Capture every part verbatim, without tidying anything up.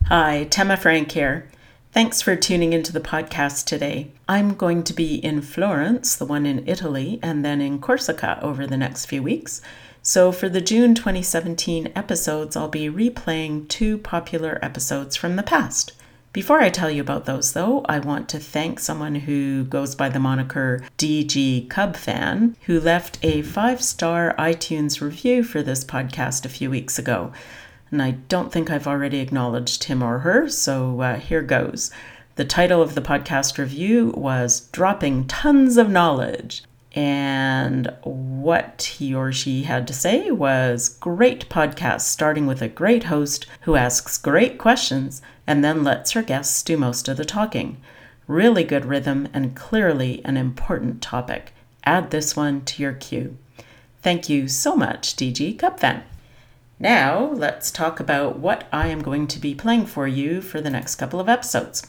Hi, Tema Frank here. Thanks for tuning into the podcast today. I'm going to be in Florence, the one in Italy, and then in Corsica over the next few weeks. So for the June twenty seventeen episodes, I'll be replaying two popular episodes from the past. Before I tell you about those, though, I want to thank someone who goes by the moniker D G Cub Fan, who left a five-star iTunes review for this podcast a few weeks ago. And I don't think I've already acknowledged him or her, so uh, here goes. The title of the podcast review was Dropping Tons of Knowledge. And what he or she had to say was, great podcast, starting with a great host who asks great questions and then lets her guests do most of the talking. Really good rhythm and clearly an important topic. Add this one to your queue. Thank you so much, D G Cub Fan. Now, let's talk about what I am going to be playing for you for the next couple of episodes.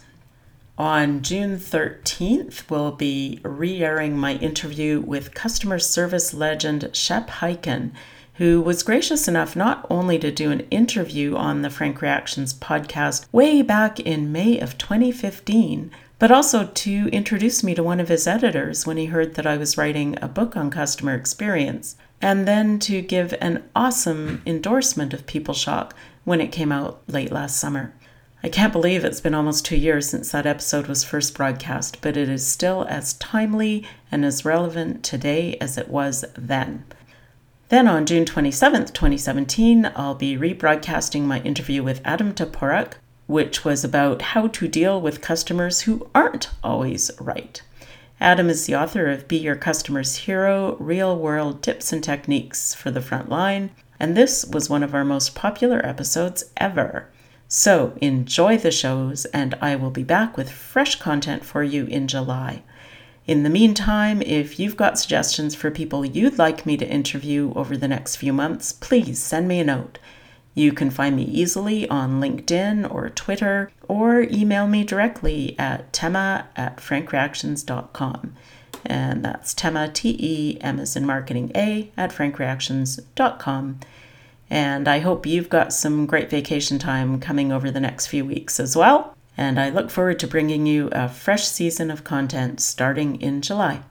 On June thirteenth, we'll be re-airing my interview with customer service legend Shep Hyken, who was gracious enough not only to do an interview on the Frank Reactions podcast way back in May of twenty fifteen, but also to introduce me to one of his editors when he heard that I was writing a book on customer experience, and then to give an awesome endorsement of PeopleShock when it came out late last summer. I can't believe it's been almost two years since that episode was first broadcast, but it is still as timely and as relevant today as it was then. Then on June twenty-seventh, twenty seventeen, I'll be rebroadcasting my interview with Adam Toporek, which was about how to deal with customers who aren't always right. Adam is the author of Be Your Customer's Hero, Real-World Tips and Techniques for the Front Line, and this was one of our most popular episodes ever. So enjoy the shows, and I will be back with fresh content for you in July. In the meantime, if you've got suggestions for people you'd like me to interview over the next few months, please send me a note. You can find me easily on LinkedIn or Twitter, or email me directly at tema at frankreactions dot com. And that's Tema, T E, M as in marketing A, at frankreactions dot com. And I hope you've got some great vacation time coming over the next few weeks as well. And I look forward to bringing you a fresh season of content starting in July.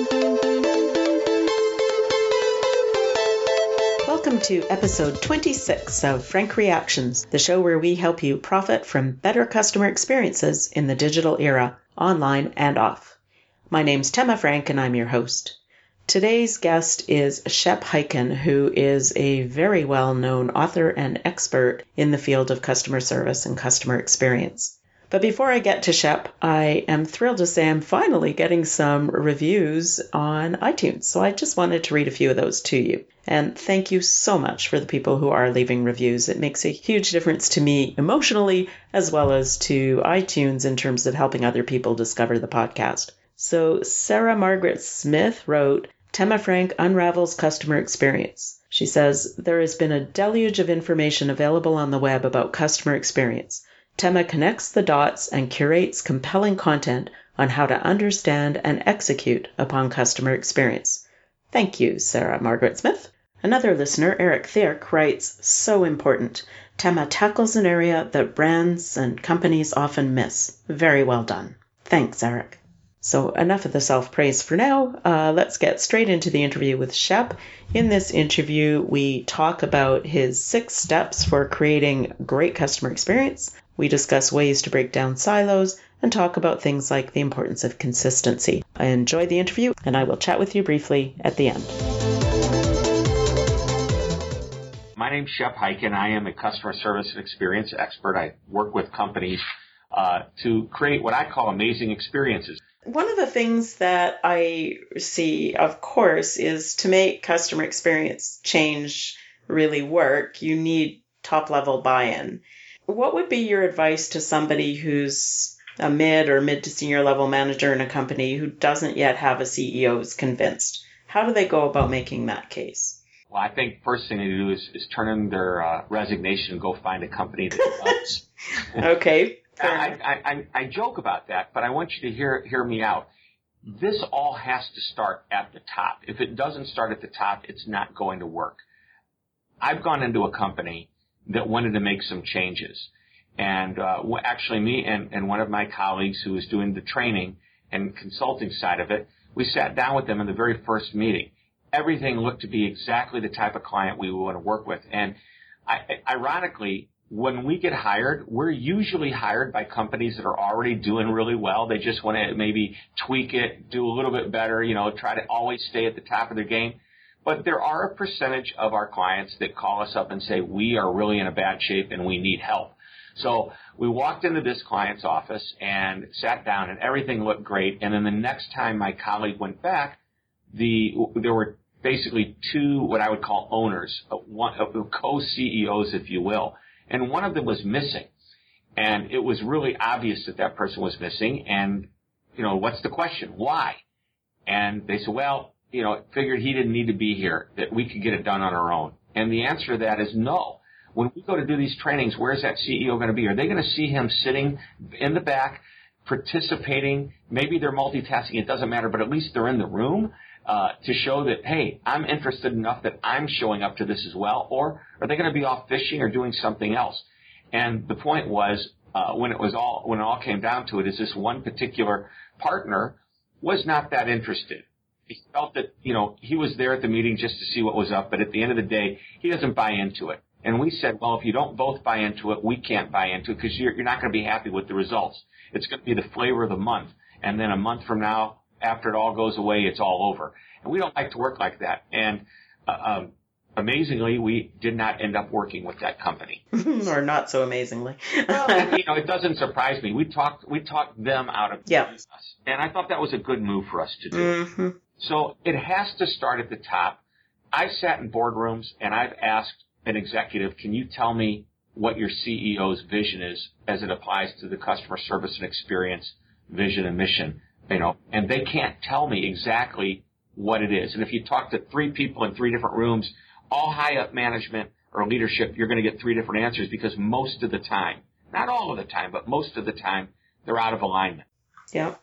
Welcome to episode twenty-six of Frank Reactions, the show where we help you profit from better customer experiences in the digital era, online and off. My name's Tema Frank and I'm your host. Today's guest is Shep Hyken, who is a very well-known author and expert in the field of customer service and customer experience. But before I get to Shep, I am thrilled to say I'm finally getting some reviews on iTunes. So I just wanted to read a few of those to you. And thank you so much for the people who are leaving reviews. It makes a huge difference to me emotionally, as well as to iTunes in terms of helping other people discover the podcast. So Sarah Margaret Smith wrote, Tema Frank unravels customer experience. She says, there has been a deluge of information available on the web about customer experience. Tema connects the dots and curates compelling content on how to understand and execute upon customer experience. Thank you, Sarah Margaret Smith. Another listener, Eric Thierk, writes, so important. Tema tackles an area that brands and companies often miss. Very well done. Thanks, Eric. So enough of the self-praise for now. Uh, let's get straight into the interview with Shep. In this interview, we talk about his six steps for creating great customer experience. We discuss ways to break down silos and talk about things like the importance of consistency. I enjoyed the interview, and I will chat with you briefly at the end. My name's Shep Hyken. I am a customer service and experience expert. I work with companies uh, to create what I call amazing experiences. One of the things that I see, of course, is to make customer experience change really work, you need top-level buy-in. What would be your advice to somebody who's a mid or mid to senior level manager in a company who doesn't yet have a C E O who's convinced? How do they go about making that case? Well, I think first thing to do is, is turn in their uh, resignation and go find a company that does. Okay. I, I, I, I joke about that, but I want you to hear hear me out. This all has to start at the top. If it doesn't start at the top, it's not going to work. I've gone into a company that wanted to make some changes. And uh, actually me and, and one of my colleagues who was doing the training and consulting side of it, we sat down with them in the very first meeting. Everything looked to be exactly the type of client we would want to work with. And I, ironically, when we get hired, we're usually hired by companies that are already doing really well. They just want to maybe tweak it, do a little bit better, you know, try to always stay at the top of their game. But there are a percentage of our clients that call us up and say, we are really in a bad shape and we need help. So we walked into this client's office and sat down, and everything looked great. And then the next time my colleague went back, the there were basically two what I would call owners, one co-C E Os, if you will, and one of them was missing. And it was really obvious that that person was missing. And, you know, what's the question? Why? And they said, well, you know, figured he didn't need to be here, that we could get it done on our own. And the answer to that is no. When we go to do these trainings, where's that C E O going to be? Are they going to see him sitting in the back, participating? Maybe they're multitasking. It doesn't matter, but at least they're in the room uh, to show that, hey, I'm interested enough that I'm showing up to this as well. Or are they going to be off fishing or doing something else? And the point was, uh, when it was all when it all came down to it, is this one particular partner was not that interested. He felt that, you know, he was there at the meeting just to see what was up, but at the end of the day, he doesn't buy into it. And we said, well, if you don't both buy into it, we can't buy into it because you're, you're not going to be happy with the results. It's going to be the flavor of the month. And then a month from now, after it all goes away, it's all over. And we don't like to work like that. And uh, um, amazingly, we did not end up working with that company. Or not so amazingly. Well, it, you know, it doesn't surprise me. We talked, we talked them out of yeah. us. And I thought that was a good move for us to do. Mm-hmm. So it has to start at the top. I've sat in boardrooms and I've asked an executive, can you tell me what your C E O's vision is as it applies to the customer service and experience vision and mission, you know, and they can't tell me exactly what it is. And if you talk to three people in three different rooms, all high up management or leadership, you're going to get three different answers because most of the time, not all of the time, but most of the time, they're out of alignment. Yeah.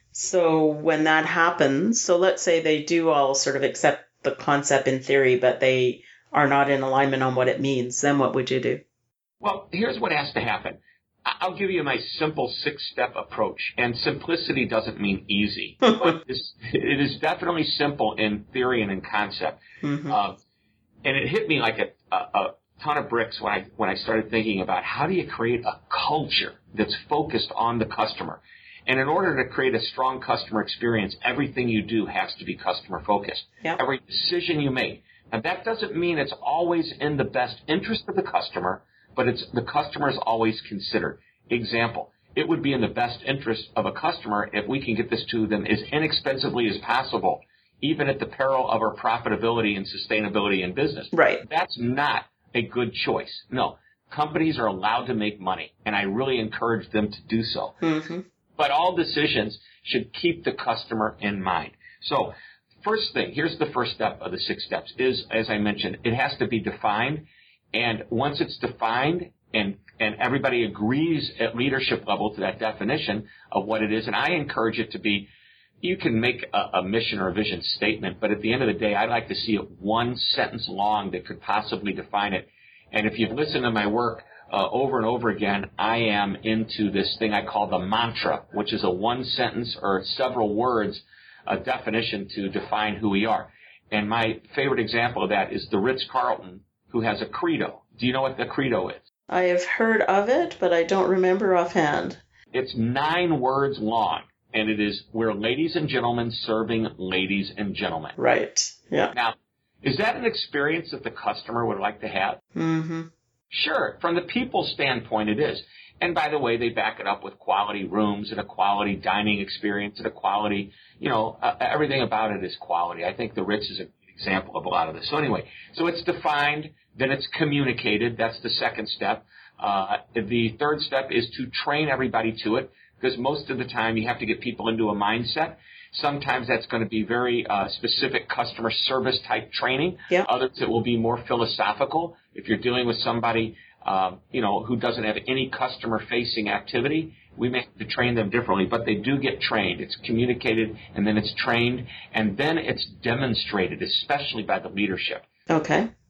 So when that happens, so let's say they do all sort of accept the concept in theory, but they are not in alignment on what it means, then what would you do? Well, here's what has to happen. I'll give you my simple six-step approach, and simplicity doesn't mean easy. But it's, it is definitely simple in theory and in concept. Mm-hmm. Uh, and it hit me like a, a, a ton of bricks when I when I started thinking about how do you create a culture that's focused on the customer. And in order to create a strong customer experience, everything you do has to be customer-focused. Yep. Every decision you make. Now, that doesn't mean it's always in the best interest of the customer, but it's the customer is always considered. Example, it would be in the best interest of a customer if we can get this to them as inexpensively as possible, even at the peril of our profitability and sustainability in business. Right. That's not a good choice. No, companies are allowed to make money, and I really encourage them to do so. Mm-hmm. But all decisions should keep the customer in mind. So, first thing, here's the first step of the six steps is, as I mentioned, it has to be defined. And once it's defined and, and everybody agrees at leadership level to that definition of what it is, and I encourage it to be, you can make a, a mission or a vision statement, but at the end of the day, I'd like to see it one sentence long that could possibly define it. And if you've listened to my work uh, over and over again, I am into this thing I call the mantra, which is a one sentence or several words a definition to define who we are. And my favorite example of that is the Ritz-Carlton, who has a credo. Do you know what the credo is? I have heard of it, but I don't remember offhand. It's nine words long, and it is, we're ladies and gentlemen serving ladies and gentlemen. Right, yeah. Now, is that an experience that the customer would like to have? Mm-hmm. Sure, from the people's standpoint it is. And by the way, they back it up with quality rooms and a quality dining experience and a quality, you know, uh, everything about it is quality. I think the Ritz is a good example of a lot of this. So anyway, so it's defined, then it's communicated. That's the second step. Uh, the third step is to train everybody to it, because most of the time you have to get people into a mindset. Sometimes that's going to be very uh, specific customer service type training. Yep. Others it will be more philosophical. If you're dealing with somebody Um, you know, who doesn't have any customer-facing activity, we may have to train them differently, but they do get trained. It's communicated, and then it's trained, and then it's demonstrated, especially by the leadership. Okay.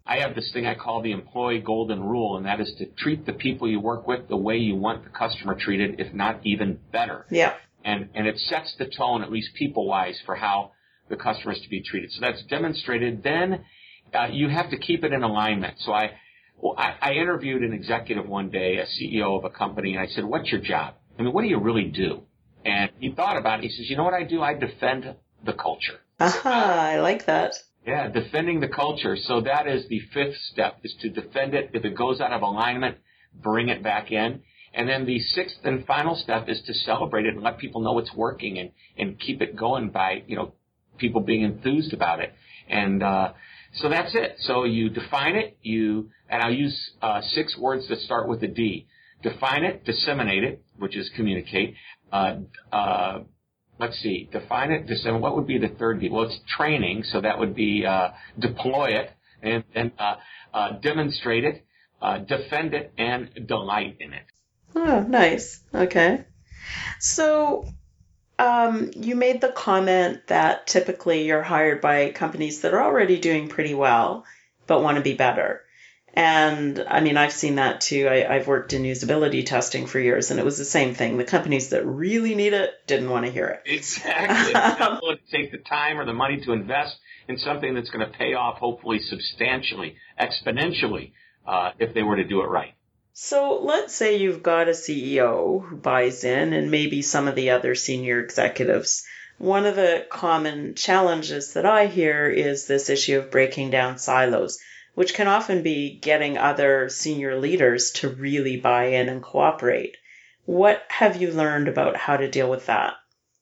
I have this thing I call the employee golden rule, and that is to treat the people you work with the way you want the customer treated, if not even better. Yeah. And, and it sets the tone, at least people-wise, for how the customer is to be treated. So that's demonstrated. Then uh, you have to keep it in alignment. So I, well, I, I interviewed an executive one day, a C E O of a company, and I said, what's your job? I mean, what do you really do? And he thought about it. He says, you know what I do? I defend the culture. Aha, I like that. Yeah, defending the culture. So that is the fifth step, is to defend it. If it goes out of alignment, bring it back in. And then the sixth and final step is to celebrate it and let people know it's working, and, and keep it going by, you know, people being enthused about it. And uh, so that's it. So you define it, you, and I'll use uh, six words that start with a D. Define it, disseminate it, which is communicate. Uh, uh, let's see, define it, disseminate. What would be the third D? Well, it's training, so that would be uh, deploy it, and, and uh, uh, demonstrate it, uh, defend it, and delight in it. Oh, nice. Okay. So um, you made the comment that typically you're hired by companies that are already doing pretty well, but want to be better. And I mean, I've seen that too. I, I've worked in usability testing for years, and it was the same thing. The companies that really need it didn't want to hear it. Exactly. Not willing to take the time or the money to invest in something that's going to pay off, hopefully substantially, exponentially, uh, if they were to do it right. So let's say you've got a C E O who buys in, and maybe some of the other senior executives. One of the common challenges that I hear is this issue of breaking down silos, which can often be getting other senior leaders to really buy in and cooperate. What have you learned about how to deal with that?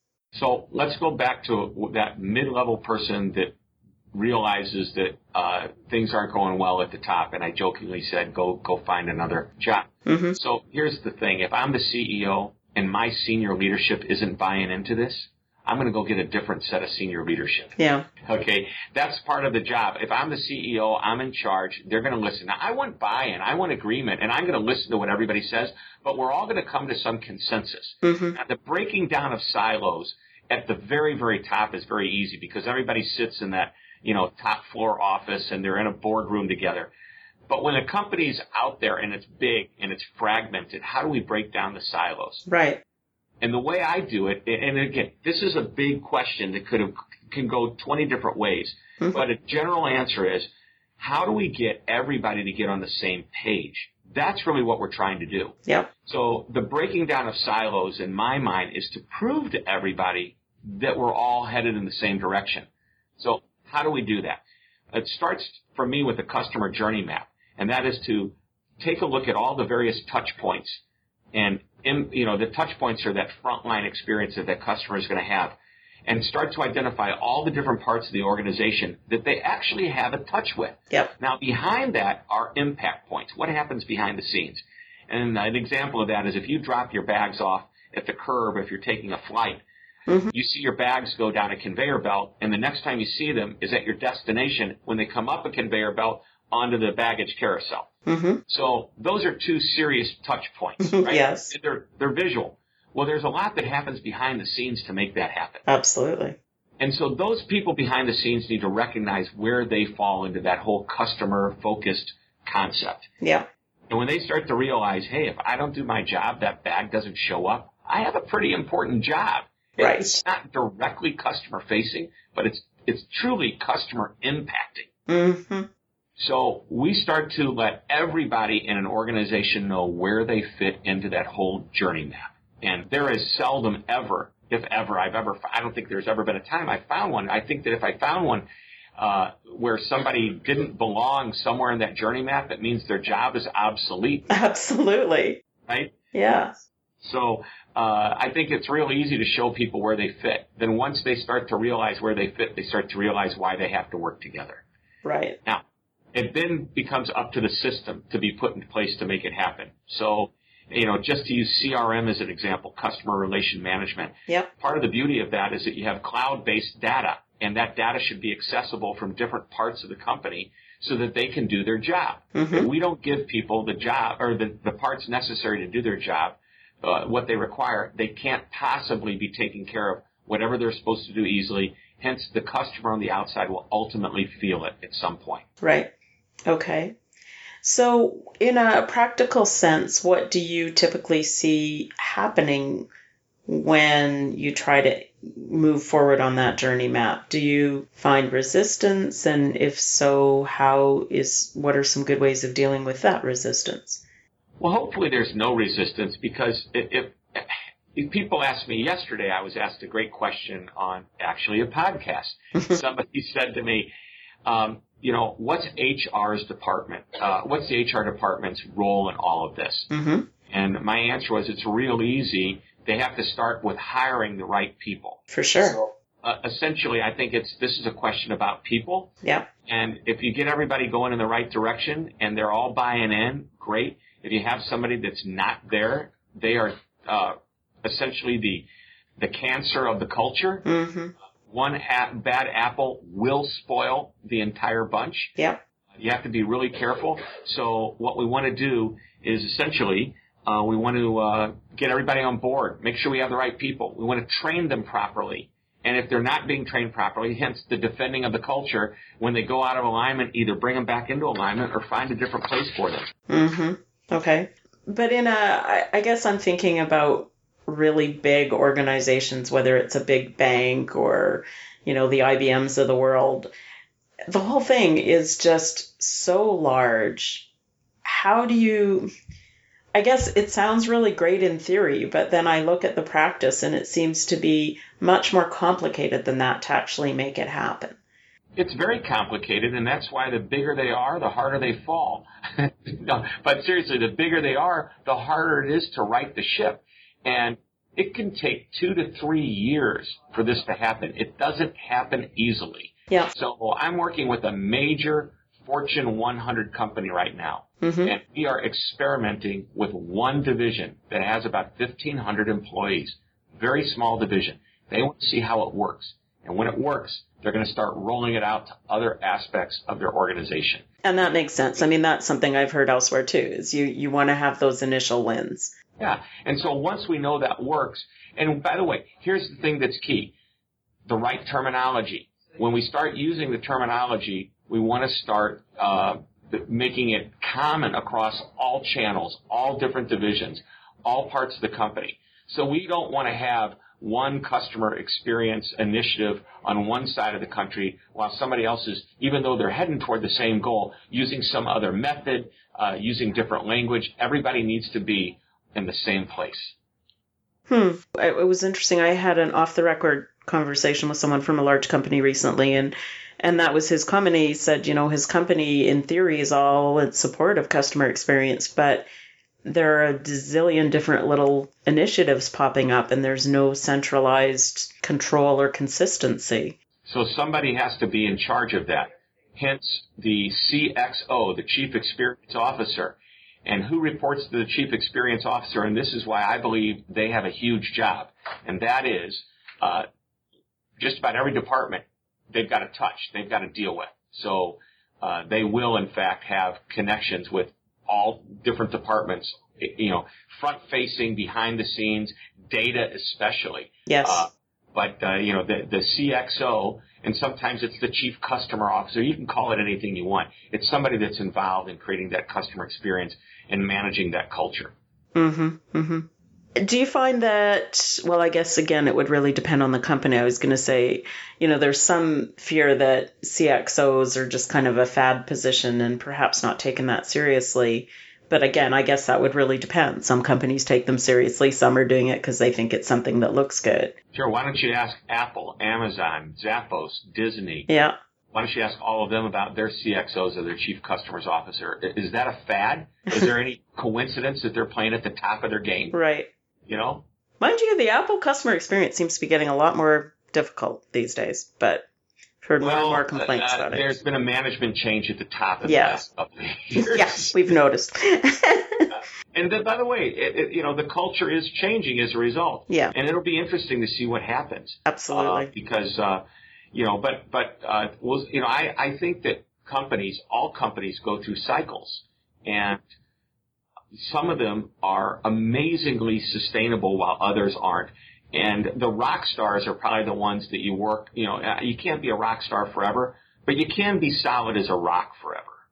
So let's go back to that mid-level person that realizes that uh, things aren't going well at the top, and I jokingly said, go go find another job. Mm-hmm. So here's the thing. If I'm the C E O and my senior leadership isn't buying into this, I'm going to go get a different set of senior leadership. Yeah. Okay, that's part of the job. If I'm the C E O, I'm in charge, they're going to listen. Now, I want buy-in, I want agreement, and I'm going to listen to what everybody says, but we're all going to come to some consensus. Mm-hmm. Now, the breaking down of silos at the very, very top is very easy, because everybody sits in that, you know, top floor office, and they're in a boardroom together. But when a company's out there and it's big and it's fragmented, how do we break down the silos? Right. And the way I do it, and again, this is a big question that could have, can go twenty different ways, mm-hmm. but a general answer is, how do we get everybody to get on the same page? That's really what we're trying to do. Yep. So the breaking down of silos, in my mind, is to prove to everybody that we're all headed in the same direction. So how do we do that? It starts for me with a customer journey map, and that is to take a look at all the various touch points. And, in, you know, the touch points are that frontline experience that that customer is going to have, and start to identify all the different parts of the organization that they actually have a touch with. Yep. Now, behind that are impact points. What happens behind the scenes? And an example of that is if you drop your bags off at the curb, if you're taking a flight, mm-hmm. you see your bags go down a conveyor belt, and the next time you see them is at your destination when they come up a conveyor belt onto the baggage carousel. Mm-hmm. So those are two serious touch points, right? Yes. They're, they're visual. Well, there's a lot that happens behind the scenes to make that happen. Absolutely. And so those people behind the scenes need to recognize where they fall into that whole customer-focused concept. Yeah. And when they start to realize, hey, if I don't do my job, that bag doesn't show up, I have a pretty important job. Right. It's not directly customer-facing, but it's it's truly customer-impacting. Mm-hmm. So we start to let everybody in an organization know where they fit into that whole journey map. And there is seldom ever, if ever, I've ever, I don't think there's ever been a time I found one. I think that if I found one uh, where somebody didn't belong somewhere in that journey map, it means their job is obsolete. Absolutely. Right? Yeah. So uh, I think it's real easy to show people where they fit. Then once they start to realize where they fit, they start to realize why they have to work together. Right. Now, it then becomes up to the system to be put in place to make it happen. So, you know, just to use C R M as an example, customer relation management. Yep. Part of the beauty of that is that you have cloud-based data, and that data should be accessible from different parts of the company so that they can do their job. Mm-hmm. If we don't give people the job or the, the parts necessary to do their job, uh, what they require, they can't possibly be taking care of whatever they're supposed to do easily. Hence, the customer on the outside will ultimately feel it at some point. Right. Okay. So in a practical sense, what do you typically see happening when you try to move forward on that journey map? Do you find resistance? And if so, how is, what are some good ways of dealing with that resistance? Well, hopefully there's no resistance, because if, if, if people asked me yesterday, I was asked a great question on actually a podcast. Somebody said to me, um, you know, what's H R's department? Uh, what's the H R department's role in all of this? Mm-hmm. And my answer was, it's real easy. They have to start with hiring the right people. For sure. So, uh, essentially, I think it's this is a question about people. Yeah. And if you get everybody going in the right direction and they're all buying in, great. If you have somebody that's not there, they are uh, essentially the the cancer of the culture. Mm-hmm. One a- bad apple will spoil the entire bunch. Yeah. You have to be really careful. So what we want to do is essentially uh, we want to uh, get everybody on board, make sure we have the right people. We want to train them properly. And if they're not being trained properly, hence the defending of the culture, when they go out of alignment, either bring them back into alignment or find a different place for them. Mm-hmm. Okay. But in a, I, I guess I'm thinking about really big organizations, whether it's a big bank or, you know, the I B Ms of the world. The whole thing is just so large. How do you, I guess it sounds really great in theory, but then I look at the practice and it seems to be much more complicated than that to actually make it happen. It's very complicated, and that's why the bigger they are, the harder they fall. No, but seriously, the bigger they are, the harder it is to right the ship. And it can take two to three years for this to happen. It doesn't happen easily. Yeah. So I'm working with a major Fortune one hundred company right now, Mm-hmm. and we are experimenting with one division that has about fifteen hundred employees, very small division. They want to see how it works. And when it works, they're going to start rolling it out to other aspects of their organization. And that makes sense. I mean, that's something I've heard elsewhere too, is you, you want to have those initial wins. Yeah. And so once we know that works, and by the way, here's the thing that's key, the right terminology. When we start using the terminology, we want to start uh, making it common across all channels, all different divisions, all parts of the company. So we don't want to have one customer experience initiative on one side of the country while somebody else is, even though they're heading toward the same goal, using some other method, uh, using different language. Everybody needs to be in the same place. Hmm. It was interesting. I had an off-the-record conversation with someone from a large company recently, and and that was his comment. He said, you know, his company in theory is all in support of customer experience, but there are a zillion different little initiatives popping up, and there's no centralized control or consistency. So somebody has to be in charge of that. Hence the C X O, the Chief Experience Officer. And who reports to the Chief Experience Officer? And this is why I believe they have a huge job. And that is uh, just about every department they've got to touch, they've got to deal with. So uh, they will, in fact, have connections with all different departments, you know, front-facing, behind the scenes, data especially. Yes. Uh, but, uh, you know, the, the C X O, and sometimes it's the Chief Customer Officer. You can call it anything you want. It's somebody that's involved in creating that customer experience and managing that culture. Mm-hmm. Mm-hmm. Do you find that, well, I guess, again, it would really depend on the company. I was going to say, you know, there's some fear that C X Os are just kind of a fad position and perhaps not taken that seriously. But again, I guess that would really depend. Some companies take them seriously. Some are doing it because they think it's something that looks good. Sure. Why don't you ask Apple, Amazon, Zappos, Disney? Yeah. Why don't you ask all of them about their C X Os or their Chief Customers Officer? Is that a fad? Is there any coincidence that they're playing at the top of their game? Right. You know? Mind you, the Apple customer experience seems to be getting a lot more difficult these days, but I've heard more well, and more complaints uh, about it. There's been a management change at the top of yeah. the last couple of years. Yes, we've noticed. And then, by the way, it, it, you know, the culture is changing as a result. Yeah. And it'll be interesting to see what happens. Absolutely. Uh, because, uh, you know, but, but, uh, well, you know, I, I think that companies, all companies go through cycles. And some of them are amazingly sustainable while others aren't. And the rock stars are probably the ones that you work, you know, you can't be a rock star forever, but you can be solid as a rock forever.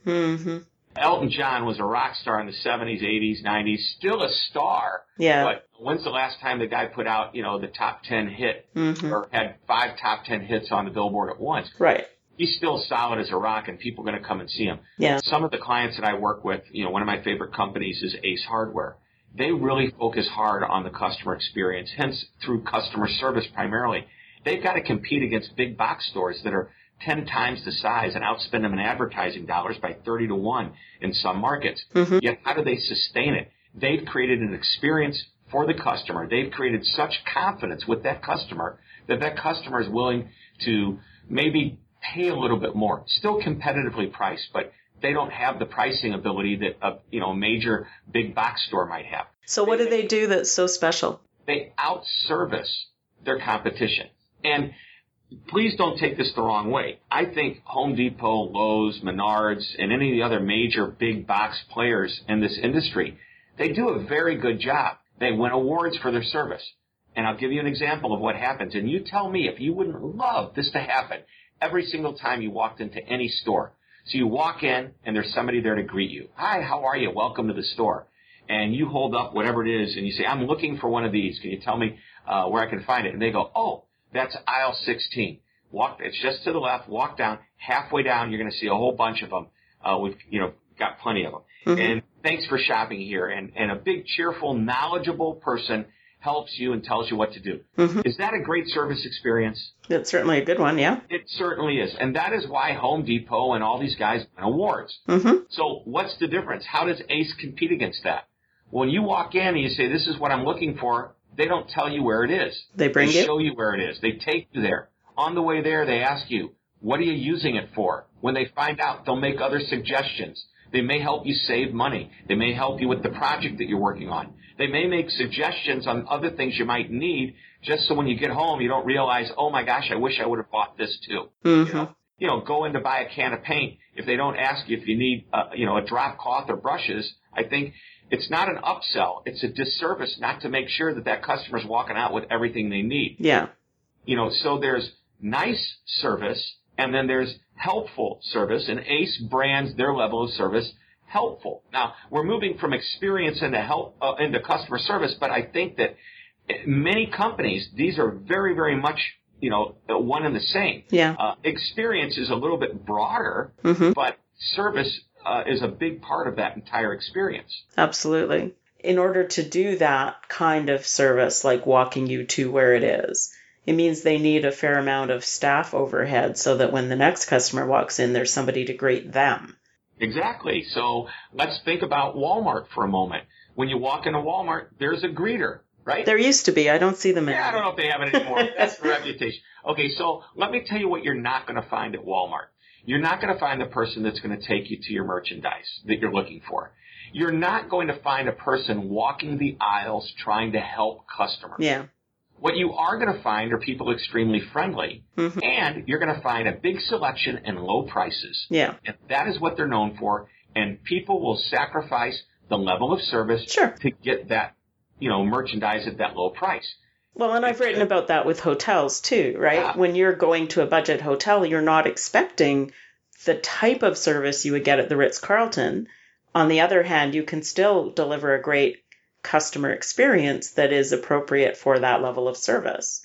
Mm-hmm. Elton John was a rock star in the seventies, eighties, nineties, still a star. Yeah. But when's the last time the guy put out, you know, the top ten hit Mm-hmm. or had five top ten hits on the Billboard at once? Right. He's still solid as a rock, and people are going to come and see him. Yeah. Some of the clients that I work with, you know, one of my favorite companies is Ace Hardware. They really focus hard on the customer experience, hence through customer service primarily. They've got to compete against big box stores that are ten times the size and outspend them in advertising dollars by thirty to one in some markets. Mm-hmm. Yet how do they sustain it? They've created an experience for the customer. They've created such confidence with that customer that that customer is willing to maybe pay a little bit more, still competitively priced, but they don't have the pricing ability that a you know major big box store might have. So what do they do that's so special? They outservice their competition. And please don't take this the wrong way. I think Home Depot, Lowe's, Menards, and any of the other major big box players in this industry, they do a very good job. They win awards for their service. And I'll give you an example of what happens. And you tell me if you wouldn't love this to happen every single time you walked into any store. So you walk in, and there's somebody there to greet you. Hi, how are you? Welcome to the store. And you hold up whatever it is, and you say, I'm looking for one of these. Can you tell me uh, where I can find it? And they go, oh, that's aisle sixteen. Walk. It's just to the left. Walk down. Halfway down, you're going to see a whole bunch of them. Uh, we've, you know, got plenty of them. Mm-hmm. And thanks for shopping here. And, and a big, cheerful, knowledgeable person helps you and tells you what to do. Mm-hmm. Is that a great service experience? It's certainly a good one, yeah. It certainly is. And that is why Home Depot and all these guys win awards. Mm-hmm. So what's the difference? How does Ace compete against that? When you walk in and you say, this is what I'm looking for, they don't tell you where it is. They bring They you? show you where it is. They take you there. On the way there, they ask you, what are you using it for? When they find out, they'll make other suggestions. They may help you save money. They may help you with the project that you're working on. They may make suggestions on other things you might need, just so when you get home, you don't realize, oh my gosh, I wish I would have bought this too. Mm-hmm. You know, you know, go in to buy a can of paint. If they don't ask you if you need, uh, you know, a drop cloth or brushes, I think it's not an upsell. It's a disservice not to make sure that that customer's walking out with everything they need. Yeah. You know, so there's nice service, and then there's helpful service, and Ace brands their level of service helpful. Now, we're moving from experience into help uh, into customer service, but I think that many companies, these are very, very much, you know, one and the same. Yeah. Uh, experience is a little bit broader, mm-hmm. but service uh, is a big part of that entire experience. Absolutely. In order to do that kind of service, like walking you to where it is, it means they need a fair amount of staff overhead so that when the next customer walks in, there's somebody to greet them. Exactly. So let's think about Walmart for a moment. When you walk into Walmart, there's a greeter, right? There used to be. I don't see them anymore. Yeah, I don't know if they have it anymore. That's the reputation. Okay, so let me tell you what you're not going to find at Walmart. You're not going to find the person that's going to take you to your merchandise that you're looking for. You're not going to find a person walking the aisles trying to help customers. Yeah. What you are going to find are people extremely friendly, mm-hmm. and you're going to find a big selection and low prices. Yeah. And that is what they're known for, and people will sacrifice the level of service sure. to get that, you know, merchandise at that low price. Well, and I've written about that with hotels too, right? Yeah. When you're going to a budget hotel, you're not expecting the type of service you would get at the Ritz-Carlton. On the other hand, you can still deliver a great customer experience that is appropriate for that level of service.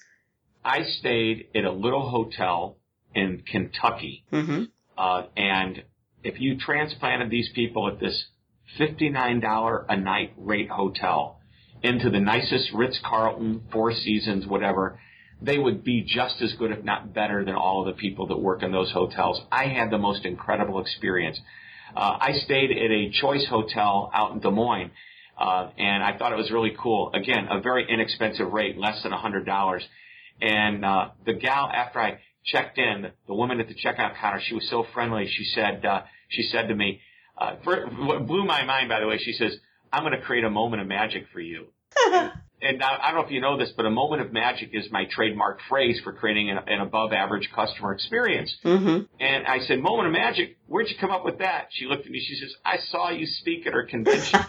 I stayed at a little hotel in Kentucky, mm-hmm. uh, and if you transplanted these people at this fifty-nine dollars a night rate hotel into the nicest Ritz-Carlton, Four Seasons, whatever, they would be just as good, if not better, than all of the people that work in those hotels. I had the most incredible experience. Uh, I stayed at a Choice Hotel out in Des Moines, uh, and I thought it was really cool. Again, a very inexpensive rate, less than one hundred dollars. And uh, the gal, after I checked in, the woman at the checkout counter, she was so friendly. She said, uh, she said to me, uh, for, what blew my mind, by the way, she says, I'm going to create a moment of magic for you. and, and now, I don't know if you know this, but a moment of magic is my trademark phrase for creating an, an above-average customer experience. Mm-hmm. And I said, moment of magic? Where'd you come up with that? She looked at me. She says, I saw you speak at her convention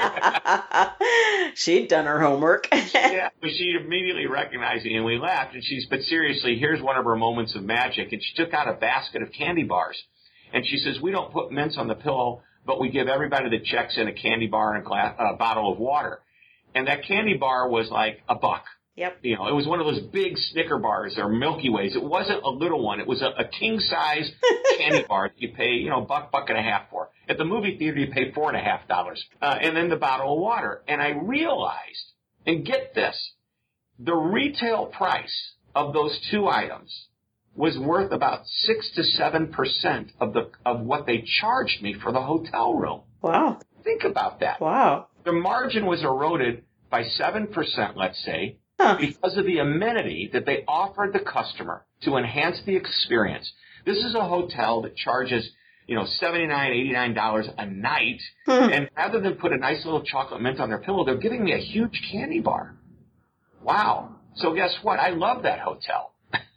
last year. She'd done her homework. Yeah, but she immediately recognized me, and we laughed. And she's, but seriously, here's one of her moments of magic. And she took out a basket of candy bars. And she says, we don't put mints on the pillow, but we give everybody that checks in a candy bar and a glass, a bottle of water. And that candy bar was like a buck. Yep. You know, it was one of those big Snicker bars or Milky Ways. It wasn't a little one. It was a, a king-size candy bar that you pay, you know, buck, buck and a half for. At the movie theater, you pay four and a half dollars. Uh, and then the bottle of water. And I realized, and get this, the retail price of those two items was worth about six to seven percent of the of what they charged me for the hotel room. Wow. Think about that. Wow. The margin was eroded by seven percent, let's say, huh. because of the amenity that they offered the customer to enhance the experience. This is a hotel that charges, you know, seventy-nine dollars, eighty-nine dollars a night, hmm. and rather than put a nice little chocolate mint on their pillow, they're giving me a huge candy bar. Wow. So guess what? I love that hotel.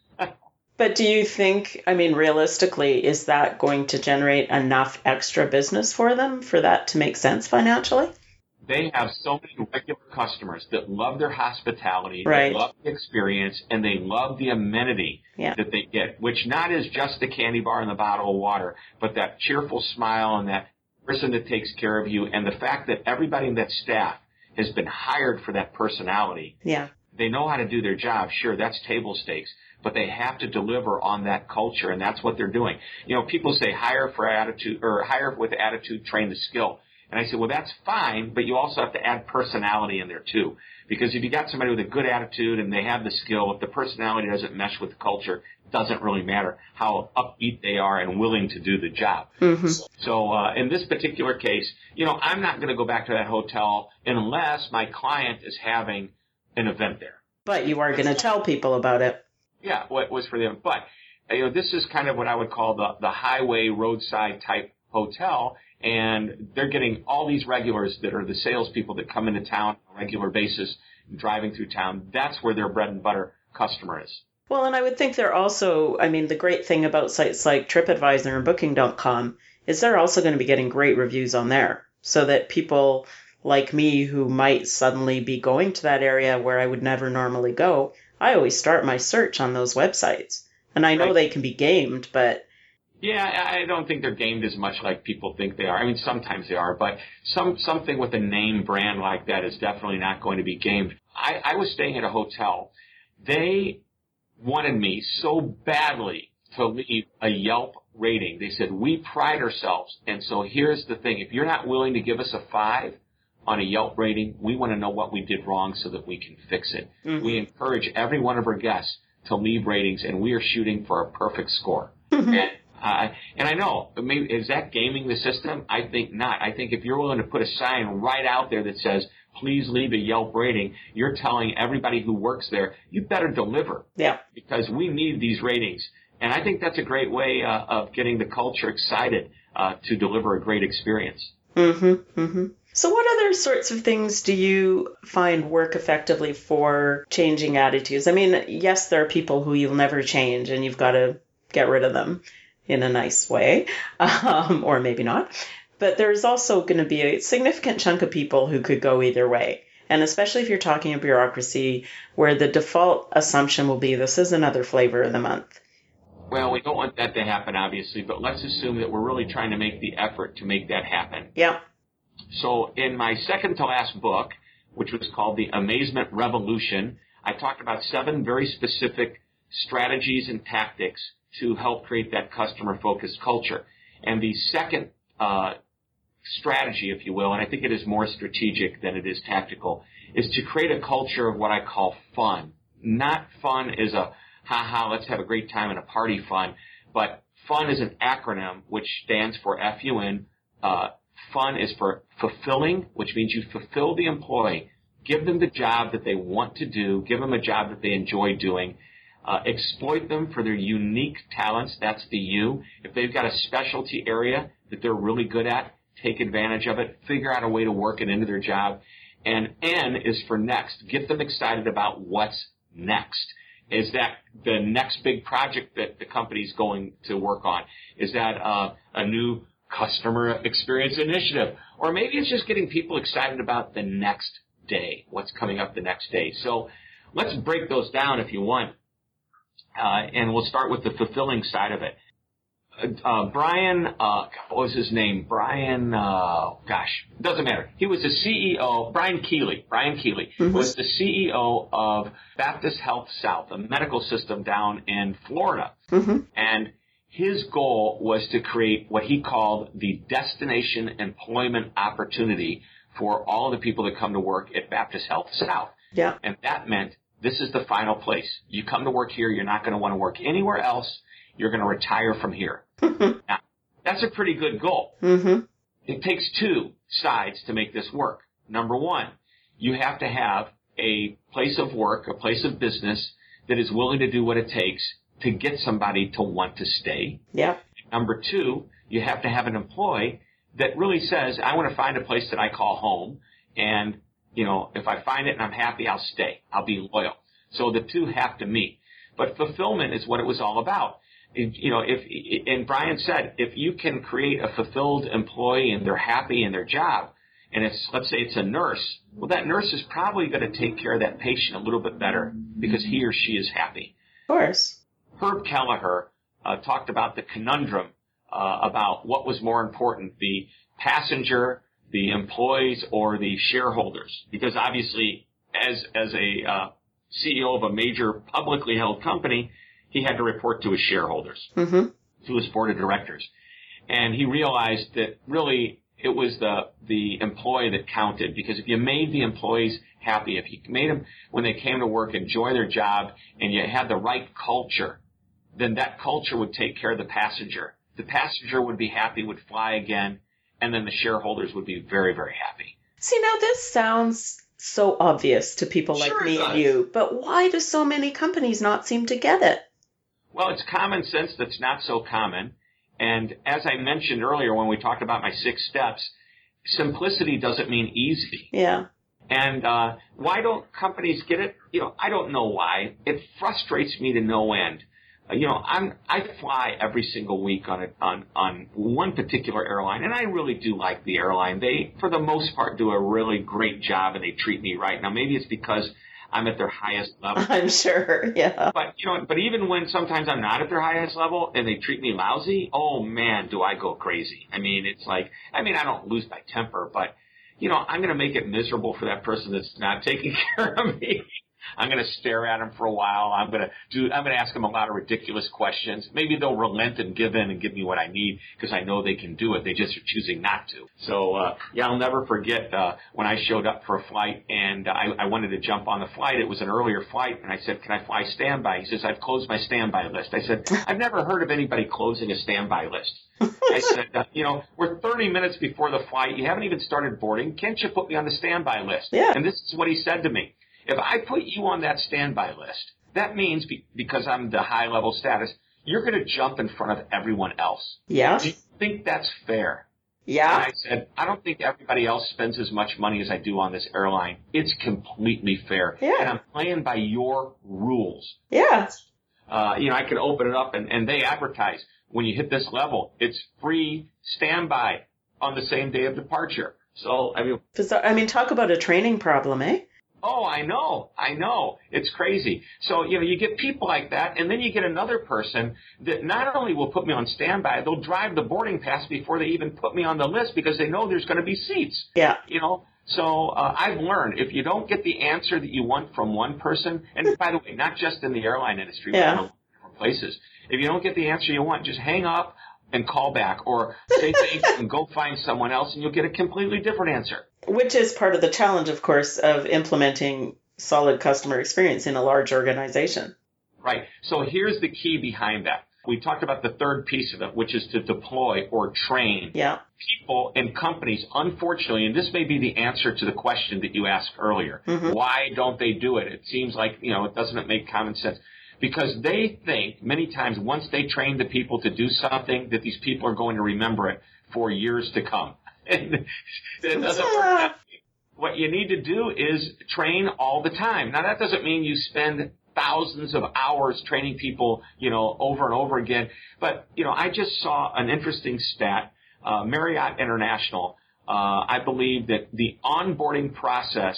But do you think, I mean, realistically, is that going to generate enough extra business for them for that to make sense financially? They have so many regular customers that love their hospitality, right. they love the experience, and they love the amenity yeah. that they get, which not is just the candy bar and the bottle of water, but that cheerful smile and that person that takes care of you, and the fact that everybody in that staff has been hired for that personality. Yeah. They know how to do their job. Sure, that's table stakes, but they have to deliver on that culture, and that's what they're doing. You know, people say hire for attitude or hire with attitude, train the skill. And I say, well, that's fine, but you also have to add personality in there too. Because if you got somebody with a good attitude and they have the skill, if the personality doesn't mesh with the culture, it doesn't really matter how upbeat they are and willing to do the job. Mm-hmm. So uh, in this particular case, you know, I'm not going to go back to that hotel unless my client is having an event there. But you are going to tell people about it. Yeah, what was for them. But, you know, this is kind of what I would call the, the highway roadside type hotel. And they're getting all these regulars that are the salespeople that come into town on a regular basis, driving through town. That's where their bread and butter customer is. Well, and I would think they're also, I mean, the great thing about sites like TripAdvisor and Booking dot com is they're also going to be getting great reviews on there so that people like me who might suddenly be going to that area where I would never normally go, I always start my search on those websites. And I know right. they can be gamed, but... Yeah, I don't think they're gamed as much like people think they are. I mean, sometimes they are, but some something with a name brand like that is definitely not going to be gamed. I, I was staying at a hotel. They wanted me so badly to leave a Yelp rating. They said, we pride ourselves. And so here's the thing. If you're not willing to give us a five on a Yelp rating, we want to know what we did wrong so that we can fix it. Mm-hmm. We encourage every one of our guests to leave ratings, and we are shooting for a perfect score. Mm-hmm. And, uh, and I know, maybe, is that gaming the system? I think not. I think if you're willing to put a sign right out there that says, please leave a Yelp rating, you're telling everybody who works there, you better deliver. Yeah. Because we need these ratings. And I think that's a great way uh, of getting the culture excited uh, to deliver a great experience. Mm-hmm, mm-hmm. So what other sorts of things do you find work effectively for changing attitudes? I mean, yes, there are people who you'll never change and you've got to get rid of them in a nice way, um, or maybe not. But there's also going to be a significant chunk of people who could go either way. And especially if you're talking a bureaucracy where the default assumption will be this is another flavor of the month. Well, we don't want that to happen, obviously, but let's assume that we're really trying to make the effort to make that happen. Yeah. So in my second to last book, which was called The Amazement Revolution, I talked about seven very specific strategies and tactics to help create that customer-focused culture. And the second uh, strategy, if you will, and I think it is more strategic than it is tactical, is to create a culture of what I call fun. Not fun as a, ha-ha, let's have a great time and a party fun, but fun is an acronym which stands for F U N. Uh, fun is for fulfilling, which means you fulfill the employee. Give them the job that they want to do. Give them a job that they enjoy doing. Uh, exploit them for their unique talents. That's the U. If they've got a specialty area that they're really good at, take advantage of it. Figure out a way to work it into their job. And N is for next. Get them excited about what's next. Is that the next big project that the company's going to work on? Is that uh, a new customer experience initiative? Or maybe it's just getting people excited about the next day, what's coming up the next day. So let's break those down if you want. Uh, and we'll start with the fulfilling side of it. uh, Brian, uh, what was his name? Brian, uh, gosh, doesn't matter. He was the C E O, Brian Keeley. Brian Keeley mm-hmm. was the C E O of Baptist Health South, a medical system down in Florida. Mm-hmm. And his goal was to create what he called the destination employment opportunity for all the people that come to work at Baptist Health South. Yeah. And that meant this is the final place. You come to work here, you're not going to want to work anywhere else. You're going to retire from here. Now, that's a pretty good goal. Mm-hmm. It takes two sides to make this work. Number one, you have to have a place of work, a place of business that is willing to do what it takes to get somebody to want to stay. Yeah. Number two, you have to have an employee that really says, I want to find a place that I call home, and, you know, if I find it and I'm happy, I'll stay. I'll be loyal. So the two have to meet. But fulfillment is what it was all about. If, you know, if, and Brian said, if you can create a fulfilled employee and they're happy in their job, and it's, let's say it's a nurse, well, that nurse is probably going to take care of that patient a little bit better because he or she is happy. Of course. Herb Kelleher uh, talked about the conundrum uh, about what was more important, the passenger, the employees, or the shareholders. Because obviously, as as a uh, C E O of a major publicly held company, he had to report to his shareholders, mm-hmm. to his board of directors. And he realized that really it was the the employee that counted, because if you made the employees happy, if you made them, when they came to work, enjoy their job, and you had the right culture, then that culture would take care of the passenger. The passenger would be happy, would fly again, and then the shareholders would be very, very happy. See, now this sounds so obvious to people like Sure me it does. and you, but why do so many companies not seem to get it? Well, it's common sense that's not so common. And as I mentioned earlier when we talked about my six steps, simplicity doesn't mean easy. Yeah. And uh, why don't companies get it? You know, I don't know why. It frustrates me to no end. Uh, you know, I'm I fly every single week on a, on on one particular airline, and I really do like the airline. They, for the most part, do a really great job, and they treat me right. Now, maybe it's because I'm at their highest level. I'm sure, yeah. But, you know, but even when sometimes I'm not at their highest level and they treat me lousy, oh, man, do I go crazy. I mean, it's like, I mean, I don't lose my temper, but, you know, I'm going to make it miserable for that person that's not taking care of me. I'm going to stare at them for a while. I'm going to do, I'm going to ask them a lot of ridiculous questions. Maybe they'll relent and give in and give me what I need because I know they can do it. They just are choosing not to. So, uh, yeah, I'll never forget, uh, when I showed up for a flight and I, I wanted to jump on the flight. It was an earlier flight and I said, can I fly standby? He says, I've closed my standby list. I said, I've never heard of anybody closing a standby list. I said, uh, you know, we're thirty minutes before the flight. You haven't even started boarding. Can't you put me on the standby list? Yeah. And this is what he said to me. If I put you on that standby list, that means be, because I'm the high-level status, you're going to jump in front of everyone else. Yeah. Do you think that's fair? Yeah. And I said, I don't think everybody else spends as much money as I do on this airline. It's completely fair. Yeah. And I'm playing by your rules. Yeah. Uh, you know, I could open it up, and, and they advertise, when you hit this level, it's free standby on the same day of departure. So, I mean... I mean, talk about a training problem, eh? Oh, I know. I know. It's crazy. So, you know, you get people like that, and then you get another person that not only will put me on standby, they'll drive the boarding pass before they even put me on the list because they know there's going to be seats. Yeah. You know, so uh, I've learned if you don't get the answer that you want from one person, and by the way, not just in the airline industry, yeah. but in different places, if you don't get the answer you want, just hang up and call back or say thanks and go find someone else, and you'll get a completely different answer. Which is part of the challenge, of course, of implementing solid customer experience in a large organization. Right. So here's the key behind that. We talked about the third piece of it, which is to deploy or train yeah. people and companies. Unfortunately, and this may be the answer to the question that you asked earlier, mm-hmm. why don't they do it? It seems like, you know, it doesn't make common sense. Because they think many times once they train the people to do something, that these people are going to remember it for years to come. And it doesn't work that way. What you need to do is train all the time. Now, that doesn't mean you spend thousands of hours training people, you know, over and over again. But, you know, I just saw an interesting stat. Uh, Marriott International, uh, I believe that the onboarding process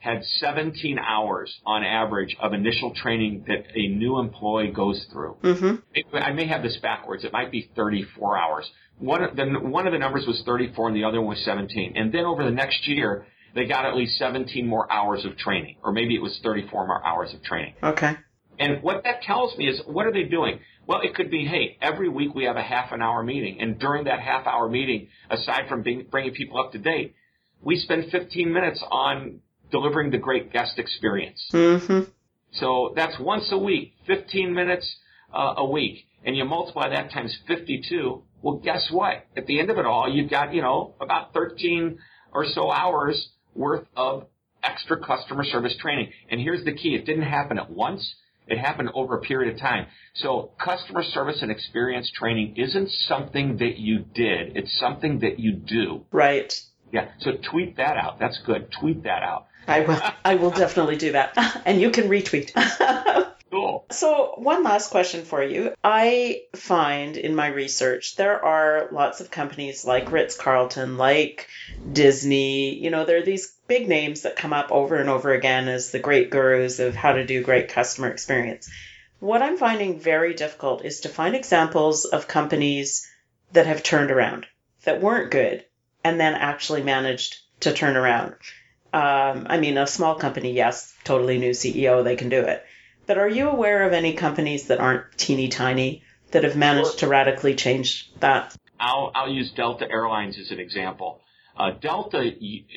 had seventeen hours on average of initial training that a new employee goes through. Mm-hmm. I may have this backwards. It might be thirty-four hours. One of, the, one of the numbers was thirty-four and the other one was seventeen. And then over the next year, they got at least seventeen more hours of training, or maybe it was thirty-four more hours of training. Okay. And what that tells me is, what are they doing? Well, it could be, hey, every week we have a half an hour meeting, and during that half hour meeting, aside from being, bringing people up to date, we spend fifteen minutes on delivering the great guest experience. Mm-hmm. So that's once a week, fifteen minutes uh, a week, and you multiply that times fifty-two. Well, guess what? At the end of it all, you've got, you know, about thirteen or so hours worth of extra customer service training. And here's the key. It didn't happen at once. It happened over a period of time. So customer service and experience training isn't something that you did. It's something that you do. Right. Yeah. So tweet that out. That's good. Tweet that out. I will. I will definitely do that. And you can retweet. Cool. So one last question for you. I find in my research there are lots of companies like Ritz-Carlton, like Disney. You know, there are these big names that come up over and over again as the great gurus of how to do great customer experience. What I'm finding very difficult is to find examples of companies that have turned around, that weren't good, and then actually managed to turn around. Um, I mean, a small company, yes, totally new C E O, they can do it. But are you aware of any companies that aren't teeny tiny that have managed to radically change that? I'll, I'll use Delta Airlines as an example. Uh, Delta,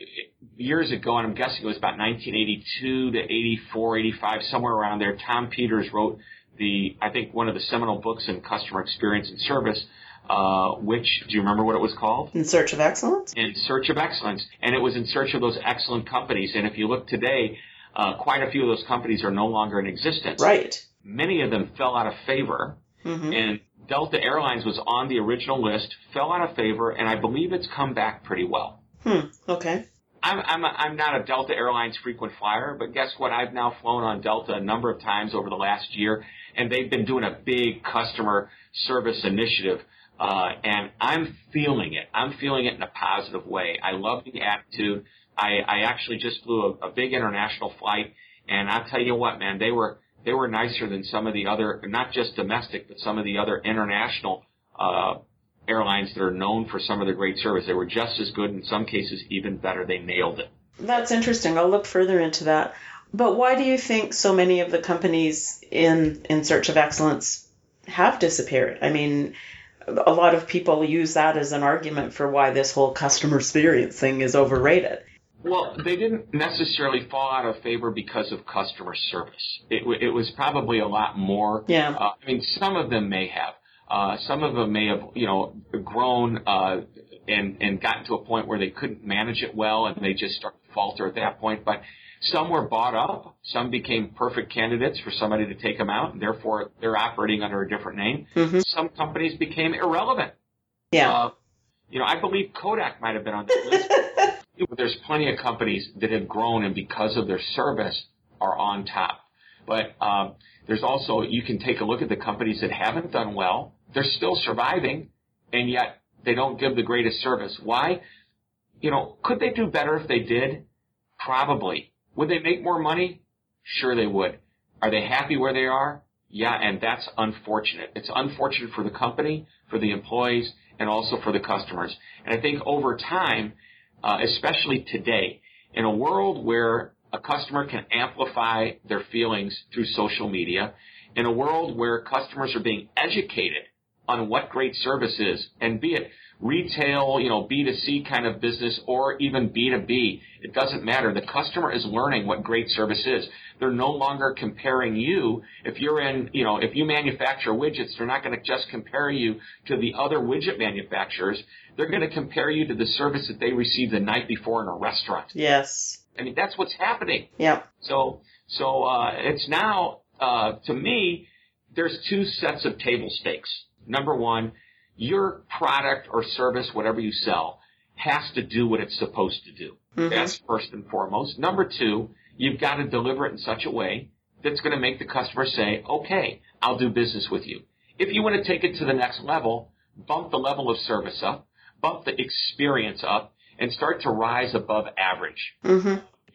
years ago, and I'm guessing it was about nineteen eighty-two to eighty-four, eighty-five, somewhere around there, Tom Peters wrote the, I think, one of the seminal books in customer experience and service, uh, which, do you remember what it was called? In Search of Excellence? In Search of Excellence. And it was in search of those excellent companies. And if you look today, uh, quite a few of those companies are no longer in existence. Right. Many of them fell out of favor. Mm-hmm. And Delta Airlines was on the original list, fell out of favor, and I believe it's come back pretty well. Hmm. Okay. I'm I'm a, I'm not a Delta Airlines frequent flyer, but guess what? I've now flown on Delta a number of times over the last year, and they've been doing a big customer service initiative, uh, and I'm feeling it. I'm feeling it in a positive way. I love the attitude. I, I actually just flew a, a big international flight, and I'll tell you what, man, they were they were nicer than some of the other, not just domestic, but some of the other international uh airlines that are known for some of their great service. They were just as good, in some cases even better. They nailed it. That's interesting. I'll look further into that. But why do you think so many of the companies in, in Search of Excellence have disappeared? I mean, a lot of people use that as an argument for why this whole customer experience thing is overrated. Well, they didn't necessarily fall out of favor because of customer service. It, it was probably a lot more. Yeah. Uh, I mean, some of them may have. Uh, some of them may have, you know, grown uh, and and gotten to a point where they couldn't manage it well, and they just started to falter at that point. But some were bought up. Some became perfect candidates for somebody to take them out, and therefore they're operating under a different name. Mm-hmm. Some companies became irrelevant. Yeah. Uh, you know, I believe Kodak might have been on that list. There's plenty of companies that have grown, and because of their service, are on top. But um, there's also, you can take a look at the companies that haven't done well. They're still surviving, and yet they don't give the greatest service. Why? You know, could they do better if they did? Probably. Would they make more money? Sure they would. Are they happy where they are? Yeah, and that's unfortunate. It's unfortunate for the company, for the employees, and also for the customers. And I think over time, uh, especially today, in a world where a customer can amplify their feelings through social media, in a world where customers are being educated on what great service is, and be it retail, you know, B to C kind of business, or even B to B, it doesn't matter. The customer is learning what great service is. They're no longer comparing you. If you're in, you know, if you manufacture widgets, they're not going to just compare you to the other widget manufacturers. They're going to compare you to the service that they received the night before in a restaurant. Yes. I mean, that's what's happening. Yeah. So, so, uh, it's now, uh, to me, there's two sets of table stakes. Number one, your product or service, whatever you sell, has to do what it's supposed to do. Mm-hmm. That's first and foremost. Number two, you've got to deliver it in such a way that's going to make the customer say, okay, I'll do business with you. If you want to take it to the next level, bump the level of service up, bump the experience up, and start to rise above average. Mm-hmm.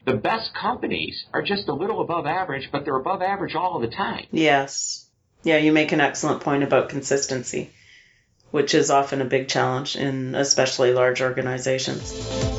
The best companies are just a little above average, but they're above average all of the time. Yes. Yeah, you make an excellent point about consistency, which is often a big challenge in especially large organizations.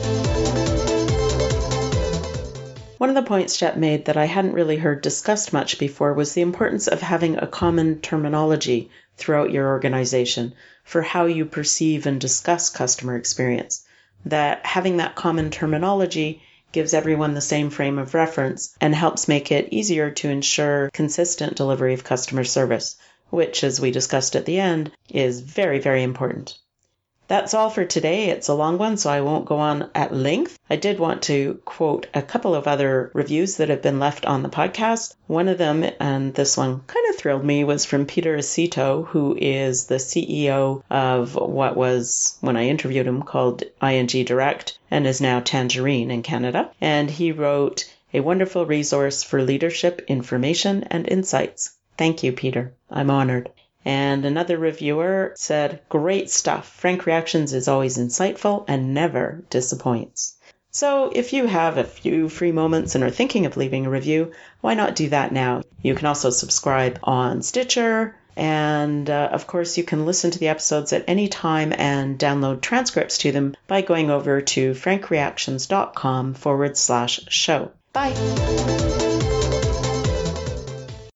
One of the points Jet made that I hadn't really heard discussed much before was the importance of having a common terminology throughout your organization for how you perceive and discuss customer experience. That having that common terminology gives everyone the same frame of reference and helps make it easier to ensure consistent delivery of customer service, which, as we discussed at the end, is very, very important. That's all for today. It's a long one, so I won't go on at length. I did want to quote a couple of other reviews that have been left on the podcast. One of them, and this one kind of thrilled me, was from Peter Aceto, who is the C E O of what was, when I interviewed him, called I N G Direct, and is now Tangerine in Canada. And he wrote, "A wonderful resource for leadership, information, and insights." Thank you, Peter. I'm honored. And another reviewer said, "Great stuff. Frank Reactions is always insightful and never disappoints." So if you have a few free moments and are thinking of leaving a review, why not do that now? You can also subscribe on Stitcher. And uh, of course, you can listen to the episodes at any time and download transcripts to them by going over to frankreactions.com forward slash show. Bye.